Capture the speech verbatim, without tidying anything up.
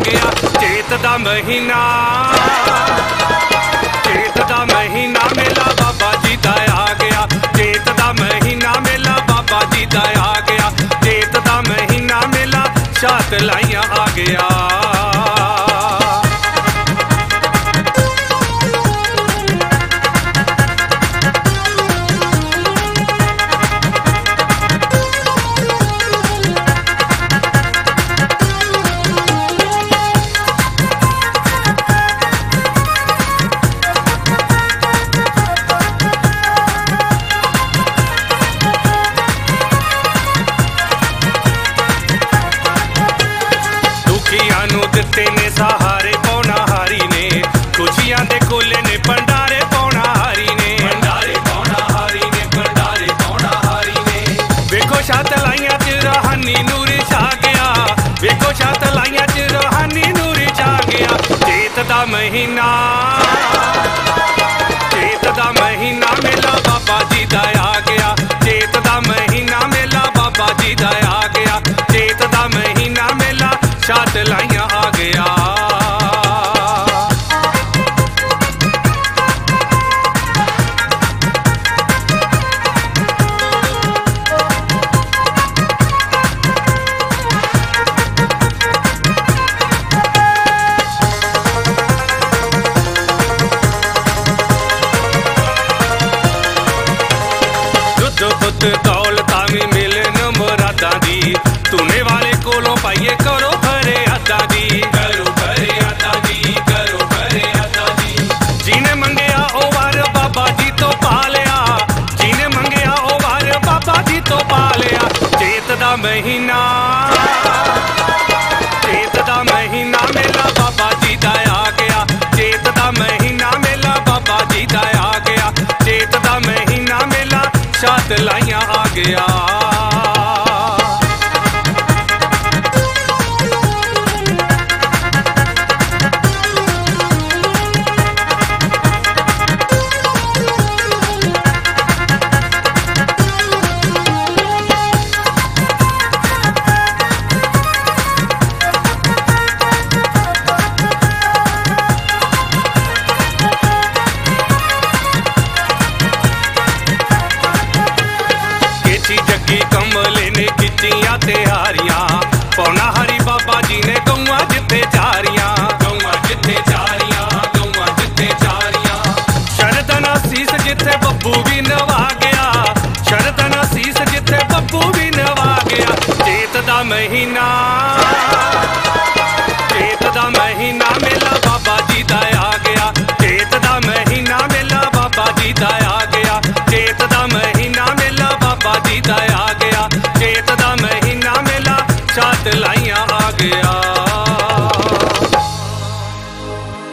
गया। चेत दा महीना चेत दा महीना मेला बाबा जी दा आ गया। चेत दा महीना मेला बाबा जी दा आ गया। चेत दा महीना मेला शात लाइयां आ गया। दिते ने सहारे पौना हारी ने, खुशियां दे कोले ने भंडारे पौना हारी ने। भंडारे पौना हारी ने, भंडारे पौना हारी ने। वेखो छत लाइयां च रूहानी नूर छा गया। वेखो छत लाइयां च रूहानी नूर छा गया। चेत दा महीना चेत दा महीना मेला बाबा जी दा आ गया। चेत दा महीना मेला बाबा जी दा आ गया। चेत दा महीना मेला शात लाइयां आ गया। दुध दौलता भी मिलन मुरादा दी, तूने वाले कोलों पाइए करो भरे अदा दी। करो भरे अदा दी, करो भरे अदा दी। जिने मंगया ओ वार बाबा जी तो पा लिया। जिने मंगया ओ वार बाबा जी तो पा लिया। चेत दा महीना चेत दा महीना मेला बाबा जी दा आ गया। चेत दा महीना मेला बाबा जी दा आ गया। चेत दा महीना मेला शात लाइयां आ गया। जग्गी कमले ने खिचियां तिहारियां, पौना हरी बाबा जी ने गौआ जिथे जारियां। गौआ जिथे जारियां, गौआ जिथे जारियां। शरदना शीस जिथे बब्बू भी नवा गया। शरदना शीस जिथे बब्बू भी नवा गया। चेत दा महीना चेत दा महीना मेला बाबा जी दा आ गया। चेत दा महीना मेला बाबा जी दा आ गया। चेत दा महीना मेला बाबा जी दा आ गया। चेत दा महीना मेला शात लाइयां आ गया।